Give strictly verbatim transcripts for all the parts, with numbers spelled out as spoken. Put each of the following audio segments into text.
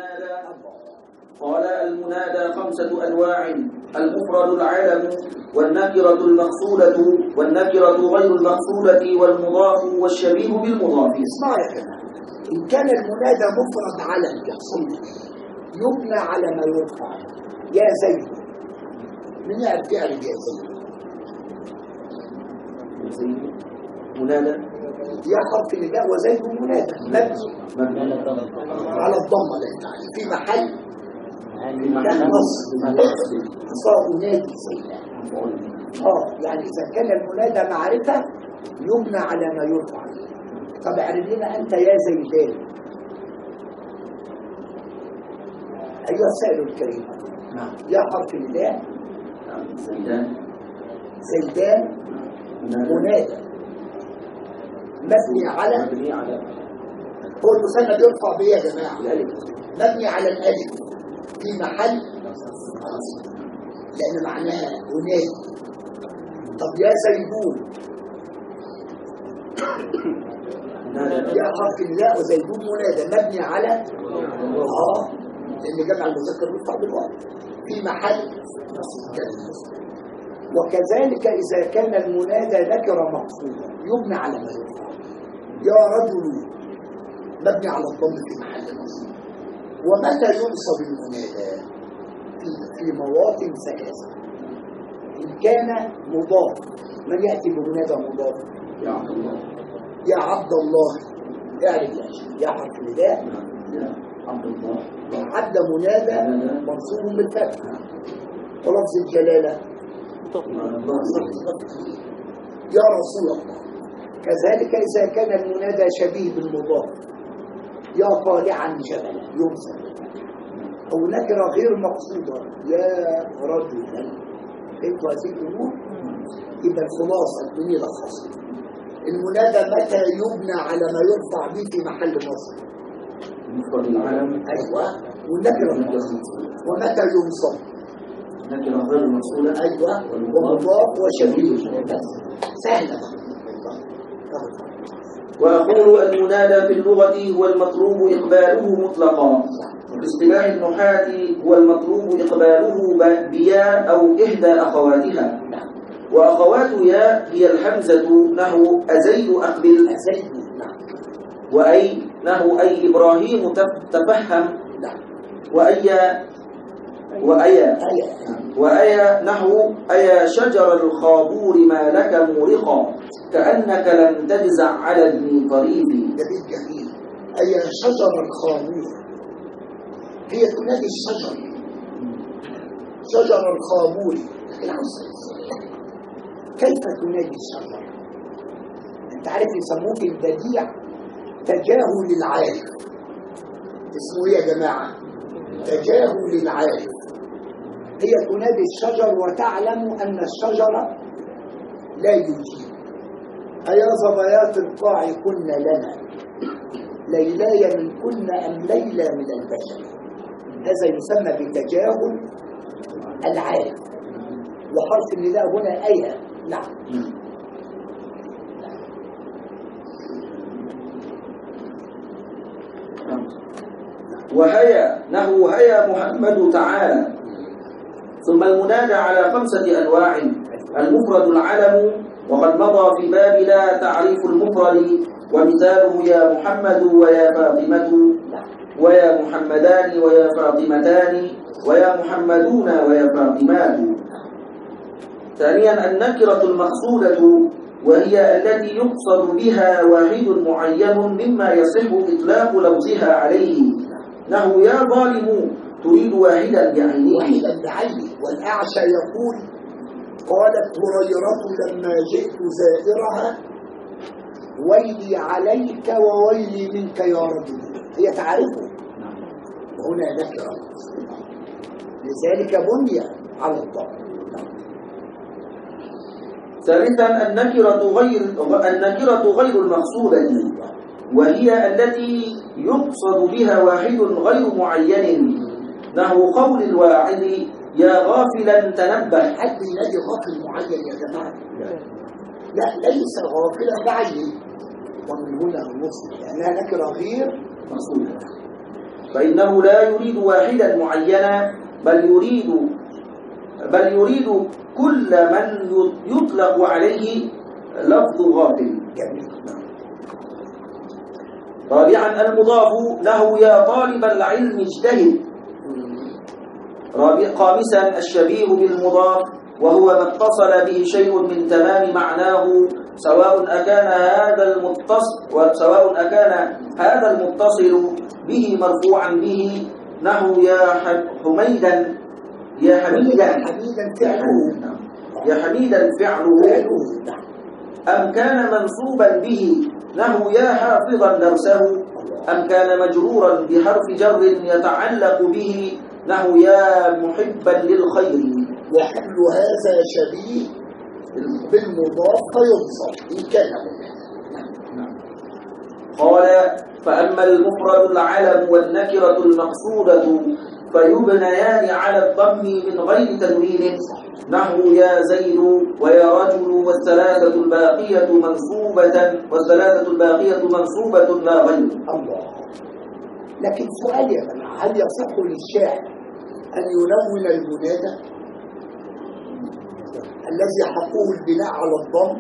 المنادى. قال المنادى خمسة أنواع: المفرد العالم، والنكرة المقصودة، والنكرة غير المقصودة، والمضاف، والشبيه بالمضاف. اسمع يا جماعة، إن كان المنادى مفرد علم يحصل يبنى على ما يرفع. يا زيد، من يعرف يعرف يا زيد؟ زيد منادى، يا حرف نداء وزيد منادى مبني على الضمة لأن في محل كان نص صار نادي زيد. اه يعني إذا كان المنادى معرفة يبنى على ما يرفع. طب اعرف لنا أنت يا زيدان أيها السائل الكريم. نعم. يا حرف نداء زيدان زيدان منادى مبني على مبني على هو المثنى بيرفع بيه يا جماعة الألف، مبني على الألف في محل لأن معناها منادي. طب يا زيدون يا حرف النداء وزيدون منادى مبني على اه لأن جمع المذكر بيرفع بالواو في محل نصب. وكذلك إذا كان المنادى نكرة مقصودة يبنى على ما يرفع. يا رجل مبني على الضم في محل نصب. ومتى ينصب المنادى؟ في, في مواطن ثلاثة. إن كان مضاف، من يأتي بمنادى مضاف؟ يا عبد الله. يا عبد الله اعرف يا شيخ. يا حرف نداء يا عبد الله. عبد منادى منصوب بالفتح. ولفظ الجلالة يا رسول الله. كذلك إذا كان المنادى شبيه بالمضاف يا طالعا جبلا ينصب. أو نكرة غير مقصودة يا رجلا. انتوا هذه الأمور يبقى الخلاصة الدنيا لخصها. المنادى متى يبنى على ما يرفع به في محل نصب؟ مفرد العالم. أيوة. والنكرة ومتى ينصب؟ نكرة غير المقصودة. أيوة. ومضاف وشبيه. سهلة. وأقول المنادى في اللغة هو المطلوب إقباله مطلقا. في اصطلاح النحاة هو المطلوب إقباله بيا أو إحدى أخواتها. وأخوات يا هي الحمزة نحو أزيد أقبل أزيد وأي نحو أي إبراهيم تفهم وأي وأي وأي نحو أي شجر الخابور ما لك مورقا كأنك لم تجزع على ابن طريف. جميل جميل. أي شجر الخابور هي تنادي الشجر شجر الخابور. كيف تنادي الشجر؟ انت عارف يسموك البديع تجاهل العارف. اسمه ايه يا جماعه؟ تجاهل العارف. هي تنادي الشجر وتعلم ان الشجر لا يجيب. ايا ظبيات القاع كن لنا ليلاي من كن ام ليلى من البشر. هذا يسمى بتجاهل العارف. وحرف النداء هنا ايه. نعم. وهيا نحو هيا محمد تعالى. ثم المنادى على خمسة أنواع: المفرد العلم، وقد مضى في باب لا تعريف المفرد، ومثاله يا محمد ويا فاطمة ويا محمدان ويا فاطمتان ويا محمدون ويا فاطمات. ثانيا النكرة المقصودة، وهي التي يقصد بها واحد معين مما يصح إطلاق لفظها عليه، نحو يا ظالم تريد واحدا بعينه. واحدا بعينه. والأعشى يقول قالت هريرة لما جئت زائرها ويلي عليك وويلي منك يا رجل. هي تعرفه وهنا نكرة لذلك بني على الضبط. ثالثا النكرة غير النكرة غير المقصودة، وهي التي يقصد بها واحد غير معين، نحو قول الواعظ يا غافلا تنبه. حد ينادي غافل معين يا جماعة؟ لا ليس غافلا بعين. ومن هنا الوصف لأنها نكرة غير مقصودة. فإنه لا يريد واحدا معينا بل يريد بل يريد كل من يطلق عليه لفظ غافل. رابعا المضاف له يا طالب العلم اجتهد. خامسا الشبيه بالمضاف وهو ما اتصل به شيء من تمام معناه سواء أكان هذا المتصل سواء أكان هذا المتصل به مرفوعا به نحو يا حميدا يا حميدا حميدا فعله يا حميدا فعله أم كان منصوبا به نحو يا حافظا درسه أم كان مجرورا بحرف جر يتعلق به نحو يا محبا للخير. وحمل هذا شبيه بالمضاف فينصب إن كان قال فأما المفرد العلم والنكرة المقصودة فيبنيان على الضم من غير تنوين نحو يا زيد ويا رجل والثلاثة الباقية منصوبة والثلاثة الباقية منصوبة لا غير. الله. لكن سؤال يا جماعة، هل يصح للشاعر أن يلون المنادى الذي حقه البناء على الضم؟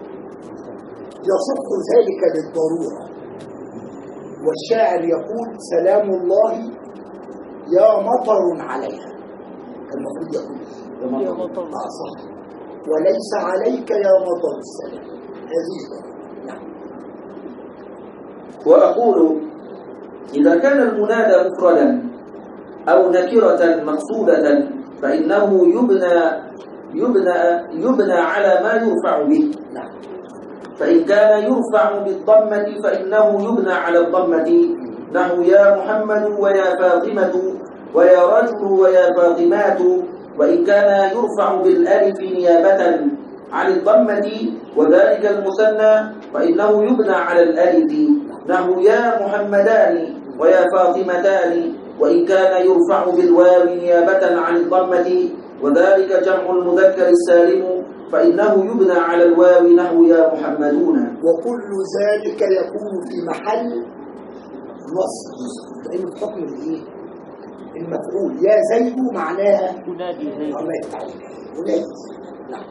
يصح ذلك للضرورة، والشاعر يقول سلام الله يا مطر عليها، المفروض يقول يا مطر آه صح، وليس عليك يا مطر السلام. هذه نعم. وأقول إذا كان المنادى مفردا أو نكرة مقصودة فإنه يبنى يبنى يبنى على ما يرفع به. فإن كان يرفع بالضمة فإنه يبنى على الضمة نحو يا محمد ويا فاطمة ويا رجل ويا فاطمات. وإن كان يرفع بالألف نيابة عن الضمة وذلك المثنى فإنه يبنى على الألف نحو يا محمدان ويا فاطمتان. وإن كان يرفع بالواو نيابة عن الضمة وذلك جمع المذكر السالم فإنه يبنى على الواو نحو يا محمدون. وكل ذلك يكون في محل نصب، لأنه في حكم الإيه؟ المفعول. يا زيد معناها منادي زيد. الله يتعالى منادي. نعم.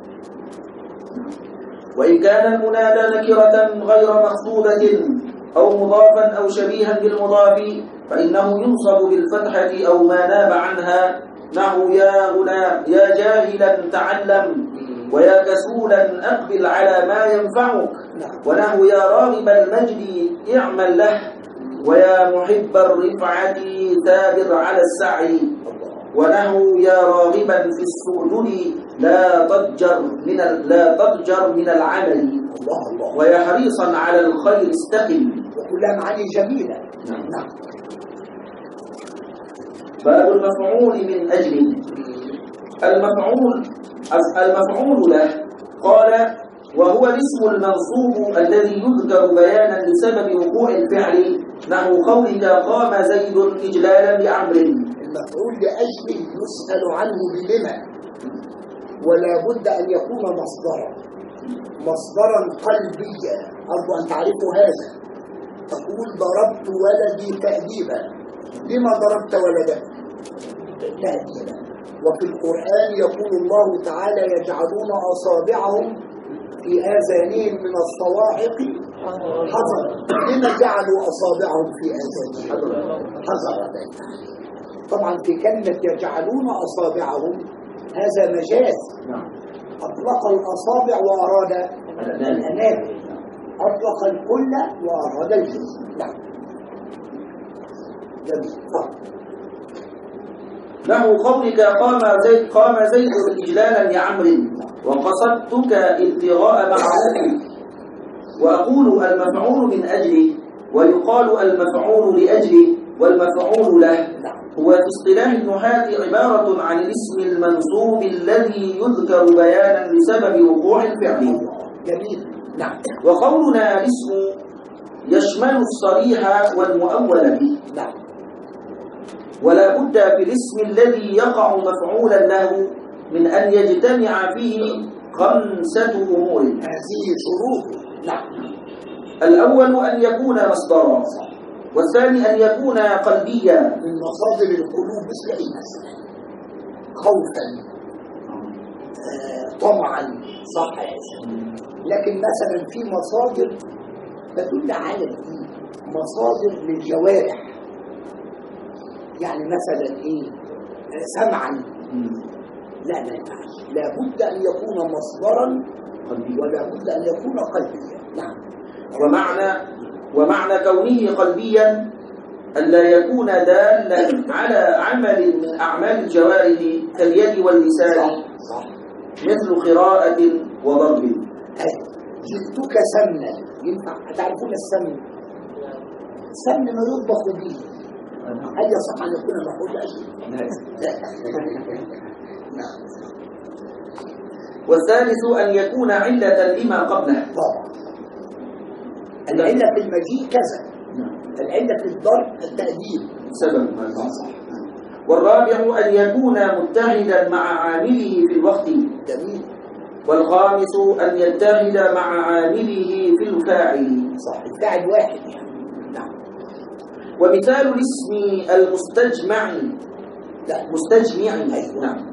وإن كان المنادى نكرة غير مقصودة أو مضافا أو شبيها بالمضاف فإنه ينصب بالفتحة أو ما ناب عنها نحو يا غلام يا جاهلا تعلم ويا كسولا أقبل على ما ينفعك ونحو يا راغب المجد اعمل له ويا محب الرفعة ثابر على السعي ونحو يا راغبا في السؤدد لا تضجر من لا تضجر من العمل الله الله. ويا حريصا على الخير استقم. وكلها معاني جميلة. نعم. باب المفعول من أجله. المفعول المفعول له قال وهو الاسم المنصوب الذي يذكر بيانا لسبب وقوع الفعل نحو قولك قام زيد إجلالا لعمر. المفعول لأجله يسأل عنه بلما، ولا بد أن يكون مصدرا مصدرا قلبيا. أرجو أن تعرفوا هذا. تقول ضربت ولدي تأديبا. لما ضربت ولدك؟ تأديبا. وفي القرآن يقول الله تعالى يجعلون أصابعهم في آذانهم من الصواعق حذرا. لما جعلوا أصابعهم في آذانهم حذرا؟ طبعا في كلمة يجعلون أصابعهم هذا مجاز. أطلق الأصابع وأراد الأنامل، أطلق الكل وأراد الجزء. نعم. جميل. نحو قولك قام زيد قام زيد إجلالا لعمر وقصدتك ابتغاء معروف. وأقول المفعول من أجله ويقال المفعول لأجله والمفعول له هو في اصطلاح النحاة عبارة عن الاسم المنصوب الذي يذكر بيانا لسبب وقوع الفعل. جميل. نعم. وقولنا الاسم يشمل الصريح والمؤول به. نعم. ولا بد في الاسم الذي يقع مفعولا له من أن يجتمع فيه خمسة أمور. هذه شروط. نعم. الأول أن يكون مصدرا والثاني أن يكون قلبيا. من مصادر القلوب مثل ايه مثلا؟ خوفا، آه، طمعا، صح يا سيدي. لكن مثلا في مصادر تدل على الايه؟ مصادر للجوارح، يعني مثلا ايه؟ آه، سمعا. لا ما ينفعش، لابد ان يكون مصدرا ولا بد ان يكون قلبيا. نعم. ومعنى ومعنى كونه قلبيا ألا يكون دالا على عمل من أعمال الجوارح كاليد واللسان. صح صح. مثل قراءة وضرب. أيوة. جئتك سمنا، ينفع؟ تعرفون السمن؟ السمن ما يطبخ به، هل يصح أن يكون مفعول أجل؟ نعم. والثالث أن يكون علة لما قبله. طبعا العلة في المجيء كذا، العلة في الضرب التأديب سبب ما صح. والرابع أن يكون متحدا مع عامله في الوقت. جميل. والخامس أن يتحد مع عامله في الفاعل. صح، الفاعل واحد يعني. نعم. ومثال الاسم المستجمع. لا مستجمع. أيوة. نعم.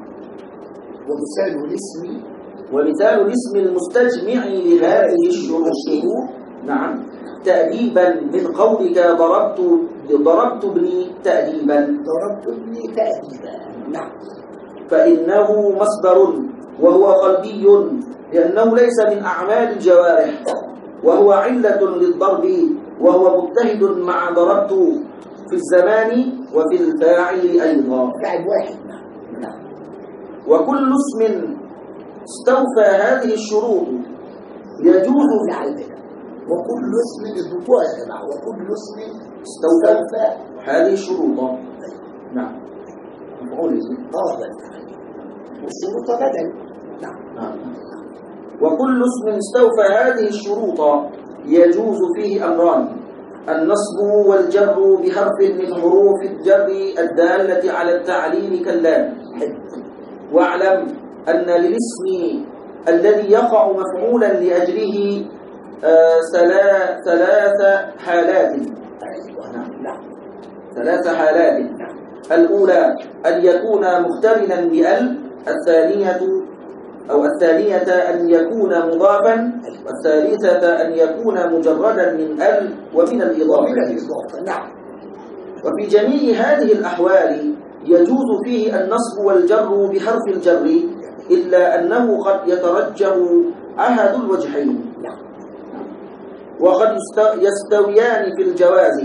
ومثال الاسم ومثال الاسم المستجمع لهذه الشروط. نعم. تأديبا من قولك ضربت ضربت ابني تأديبا. ضربت ابني تأديبا. نعم. فإنه مصدر وهو قلبي لأنه ليس من أعمال الجوارح، وهو علة للضرب، وهو متحد مع ضربت في الزمان وفي الفاعل أيضا. فاعل واحد. نعم. وكل اسم استوفى هذه الشروط يجوز على وكل اسم الضبوع يا جماعه، وكل اسم استوفى هذه الشروط. نعم. مفعول به. اه والشروط بدل. نعم. نعم. وكل اسم استوفى هذه الشروط يجوز فيه أمران: النصب والجر بحرف من حروف الجر الدالة على التعليم كاللام. واعلم أن للاسم الذي يقع مفعولا لأجله آه ثلاث حالات. نعم. ثلاث حالات. الأولى أن يكون مقترنا بأل، الثانية أو الثانية أن يكون مضافا، والثالثة أن يكون مجردا من أل ومن الإضافة. نعم. وفي جميع هذه الأحوال يجوز فيه النصب والجر بحرف الجر، إلا أنه قد يترجح أحد الوجهين، وقد يستويان في الجواز.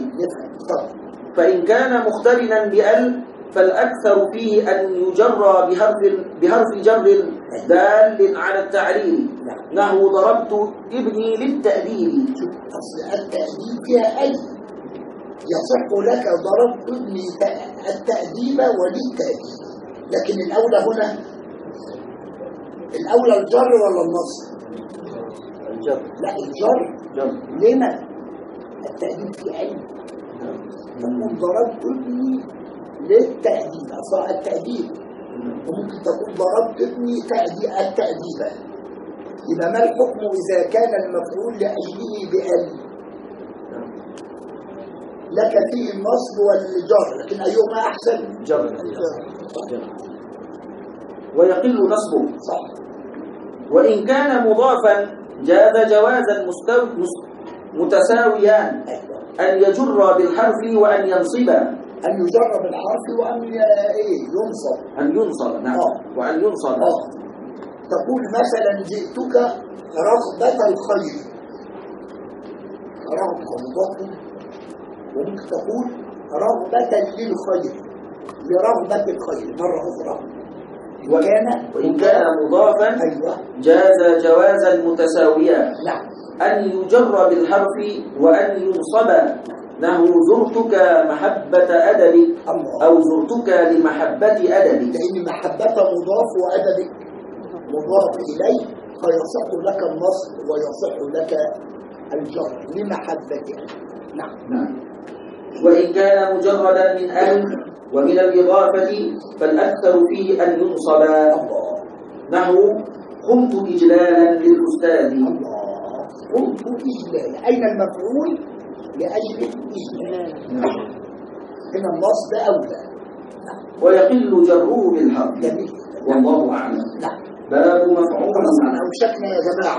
فإن كان مقترنا بأل فالأكثر فيه أن يجرى بحرف بحرف جر دال على التعليل، نحو ضربت ابني للتأديب. أصل التأديب فيها أي، يصح لك ضربت ابني التأديب وللتأديب، لكن الأولى هنا الأولى الجر ولا النصب؟ الجر. لا الجر. جر. لما؟ التأديب فيه أي، تقول ضربت ابني للتأديب، أصلا التأديب، وممكن تقول ضربت ابني تأديب التأديب. يبقى ما الحكم إذا كان المفعول لأجله بأل؟ لك فيه النصب والجر، لكن أيهما أحسن؟ جر. ويقل نصبه. صح. وإن كان مضافا جاز جوازا مستو... متساويان، أن يجر بالحرف وأن ينصب. أن يجر بالحرف وأن إيه ينصب. أن ينصب. نعم. آه. وأن ينصب. آه. تقول مثلا جئتك رغبة الخير، رغبة مضاف، وممكن تقول رغبة للخير، لرغبة الخير مرة أخرى. وكان وإن كان مضافا أيوة. جاز جوازا متساويا. نعم. أن يجر بالحرف وأن ينصب، نحو زرتك محبة أدبك، أو زرتك لمحبة أدبك. لأن محبة مضاف وأدبك مضاف إليه، فيصح لك النصب ويصح لك الجر لمحبة أدبك. نعم. نعم. وإن كان مجردا من أن ومن الإضافة فالأكثر فيه أن ينصب، نحو قمت إجلالا للأستاذ. الله. قمت إجلالا، أين المفعول؟ لأجل الإيمان. هنا النص ده أولى. ويقل جره بالحق. جميل. والله أعلم. نعم. باب مفعول. خلاص احنا أوشكنا يا جماعة.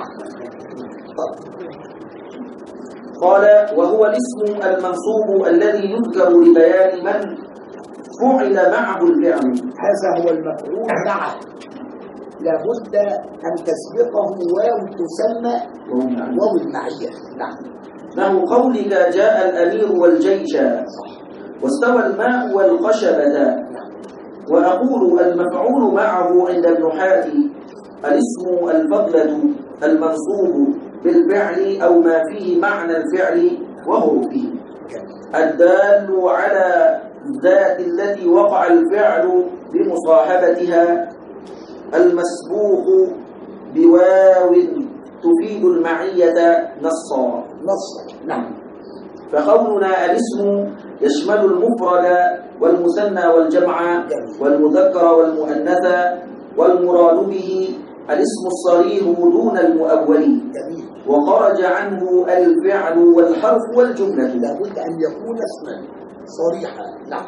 قال وهو الاسم المنصوب الذي يذكر لبيان من فعل معه الفعل. هذا هو المفعول معه، لابد أن تسبقه واو تسمى واو المعية. نعم. نحو قولك جاء الأمير والجيش واستوى الماء والخشبة. وأقول المفعول معه عند النحاة الاسم الفضلة المنصوب بالفعل أو ما فيه معنى الفعل وحروفه الدال على الذات التي وقع الفعل بمصاحبتها المسبوق بواو تفيد المعية نصا. نصا. نعم. فقولنا الاسم يشمل المفرد والمثنى والجمع والمذكر والمؤنث والمراد به الاسم الصريح دون المؤول وخرج عنه الفعل والحرف والجملة. لابد أن يكون اسما صريحا. نعم.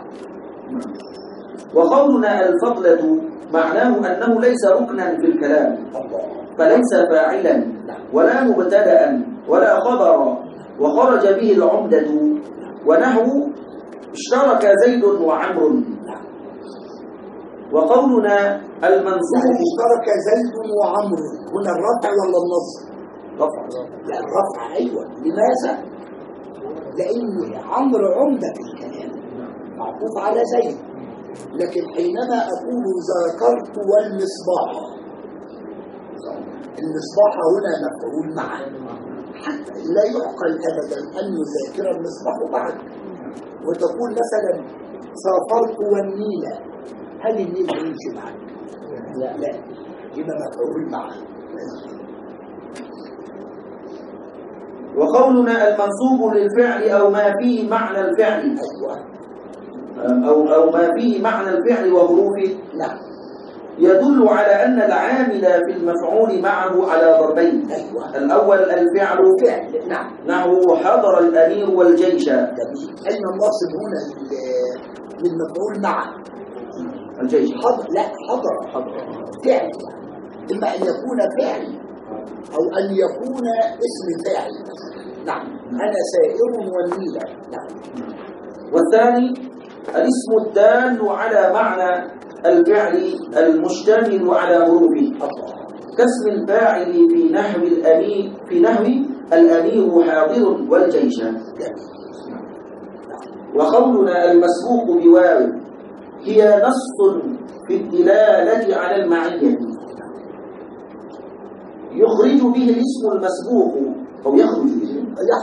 وقولنا الفضلة معناه أنه ليس ركنا في الكلام فليس فاعلا ولا مبتدأ ولا خبرا وخرج به العمدة ونحو اشترك زيد وعمر. وقولنا المنصوب يعني اشترك زيد وعمر هنا الرفع ولا النصب؟ رفع. لا الرفع. ايوه. لماذا؟ لان عمرو عمده في الكلام معطوف على زيد، لكن حينما اقول ذاكرت والمصباح المصباح هنا مفعول معا، حتى لا يعقل ابدا ان يذاكر المصباح بعد وتقول مثلا سافرت والنيل، هل النيل يمشي معك؟ لا لا يبقى مفعول معه. وقولنا المنصوب للفعل أو ما فيه معنى الفعل. أيوة. أو أو ما فيه معنى الفعل وحروفه. نعم. يدل على أن العامل في المفعول معه على ضربين. أيوة. الأول الفعل. فعل. نعم. نحو حضر الأمير والجيش. جميل. أين الناصب هنا للمفعول معه؟ الجيش. حضر. لا حضر. حضر. فعل. إما أن يكون فعل أو أن يكون اسم فاعل. نعم. أنا سائر والنيل. نعم. والثاني الاسم الدال على معنى الفعل المشتمل على حروفه كاسم الفاعل في نحو الأمير في نحو الأمير حاضر والجيش. وقولنا المسبوق بواو هي نص في الدلالة على المعية يخرج به الاسم المسبوق أو يخرج به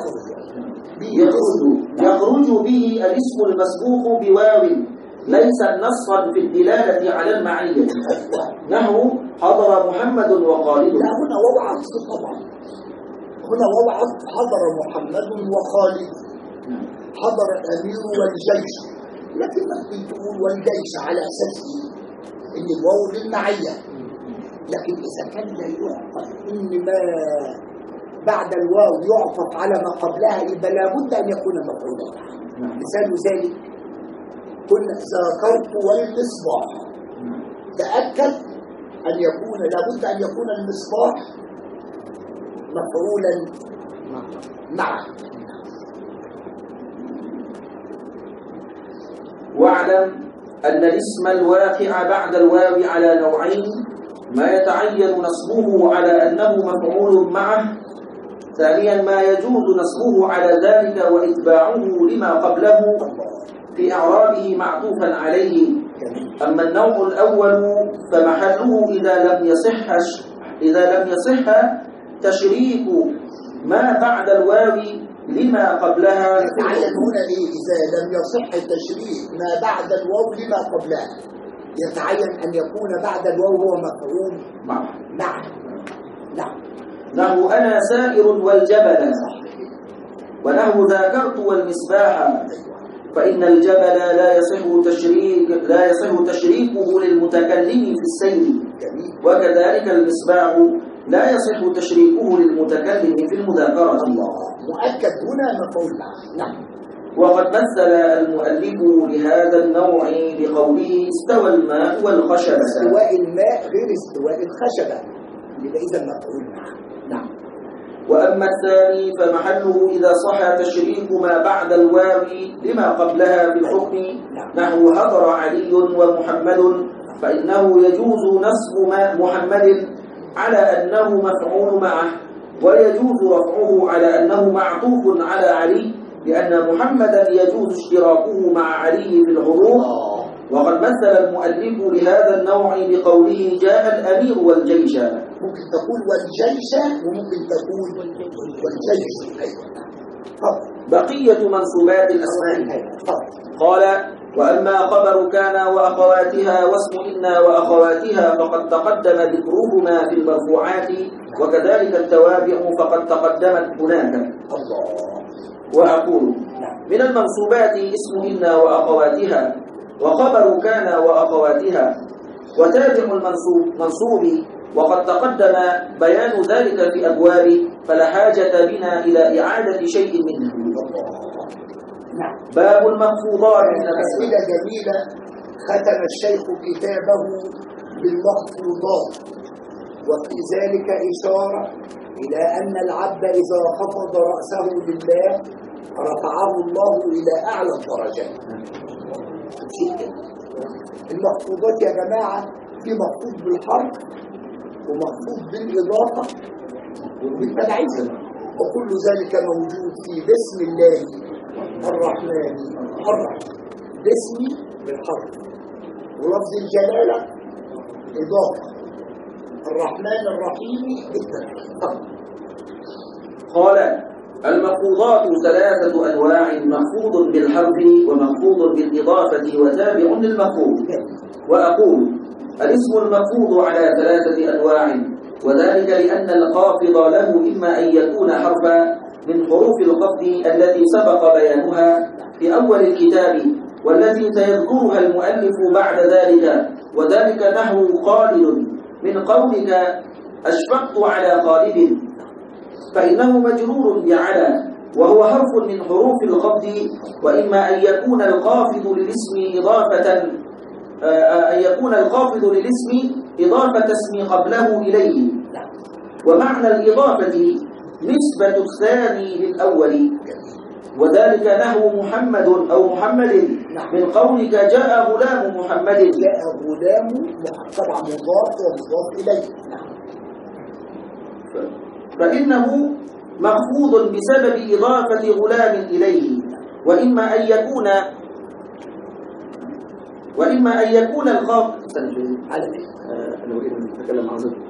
يخرج يخرج به الاسم المسبوق بواو ليس نصا في الدلالة على المعية نحو حضر محمد وخالد. لا هنا واو عطف طبعا، هنا واو عطف حضر محمد وخالد، حضر الأمير والجيش، لكن ممكن تقول والجيش على أساس إن الواو للمعية، لكن إذا كان لا يعقل إن ما بعد الواو يعطف على ما قبلها يبقى لابد أن يكون مفعولا. مثال ذلك قلنا ذاكرت والمصباح، تأكد أن يكون لابد أن يكون المصباح مفعولا معه. واعلم أن الاسم الواقع بعد الواو على نوعين: ما يتعين نصبه على أنه مفعول معه، ثانيا ما يجوز نصبه على ذلك وإتباعه لما قبله في إعرابه معطوفا عليه. أما النوع الأول فمحله إذا لم يصح إذا لم يصح تشريك ما بعد الواو لما قبلها. يتعين هنا إيه؟ إذا لم يصح تشريك ما بعد الواو لما قبلها، يتعين أن يكون بعد الواو هو مفعول معه. نعم نعم. نحو أنا سائر والجبل، ونحو ذاكرت والمصباح، فإن الجبل لا يصح تشريك لا يصح تشريكه للمتكلم في السير، وكذلك المصباح لا يصح تشريكه للمتكلم في المذاكرة. الله مؤكد هنا مفعول معه. نعم. وقد مثل المؤلف لهذا النوع بقوله استوى الماء والخشبة. استواء الماء غير استواء الخشبة، يبقى إذا مفعول معه. نعم. وأما الثاني فمحله إذا صح تشريك ما بعد الواو لما قبلها في الحكم نحو حضر علي ومحمد، فإنه يجوز نصب محمد على أنه مفعول معه، ويجوز رفعه على أنه معطوف على علي، لأن محمدا يجوز اشتراكه مع علي في الحضور. وقد مثل المؤلف لهذا النوع بقوله جاء الأمير والجيش. ممكن تقول والجيش وممكن تقول والجيش. بقية منصوبات الأسماء. قال وأما خبر كان وأخواتها واسم إن وأخواتها فقد تقدم ذكرهما في المرفوعات، وكذلك التوابع فقد تقدمت هناك. وأقول من المنصوبات اسم إن وأخواتها وخبر كان وأخواتها، وتابع المنصوب منصوب وقد تقدم بيان ذلك في أبواب، فلا حاجة بنا إلى إعادة شيء منه. باب المخفوضات. أسئلة جميلة ختم الشيخ كتابه بالمخفوضات، وفي ذلك إشارة إلى أن العبد إذا خفض رأسه لله رفعه الله إلى أعلى الدرجات. المخفوضات يا جماعة في مخفوض بالحرف ومخفوض بالإضافة وبالتبعية، وكل ذلك موجود في بسم الله الرحمن الرحيم. باسمي بالحرف، ولفظ الجلالة إضافة، الرحمن الرحيم بالتبعية. قال المخفوضات ثلاثة أنواع: مخفوض بالحرف ومخفوض بالإضافة وتابع للمخفوض. وأقول الاسم المخفوض على ثلاثة أنواع، وذلك لأن الخافض له إما أن يكون حرفا من حروف الخفض التي سبق بيانها في أول الكتاب والتي سيذكرها المؤلف بعد ذلك، وذلك نحو خالد من قولك أشفقت على خالد، فإنه مجرور بعلى وهو حرف من حروف الخفض. وإما أن يكون الخافض للاسم إضافة أن يكون الخافض للاسم إضافة اسم قبله إليه، ومعنى الإضافة نسبة الثاني للأول، وذلك نحو محمد أو محمد من قولك جاء غلام محمد. جاء غلام طبعا مضاف ومضاف إليه، فإنه مخفوض بسبب إضافة غلام إليه. وإما أن يكون وإما أن يكون الخافض على أنا أريد أن أتكلم عن ذلك.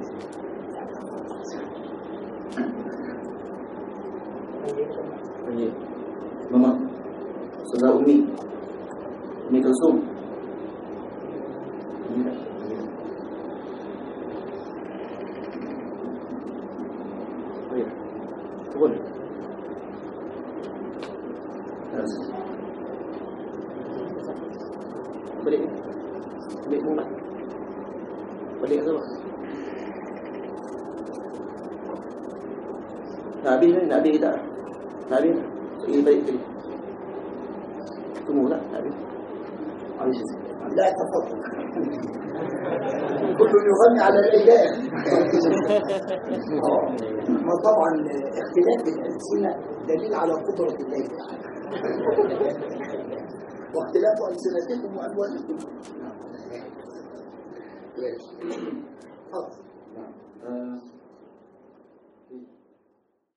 ماما أستاذة أمي أمي كلثوم تقول balik balik muat balik apa nak habis ni nak habis tak nak habis tak balik lagi tunggu tak nak habis habis لا تفضل كل يغني على الإله. ما طبعا اختلاف الألسنة دليل على قدرة الله واختلاف ألسنتكم وألوانكم. نعم.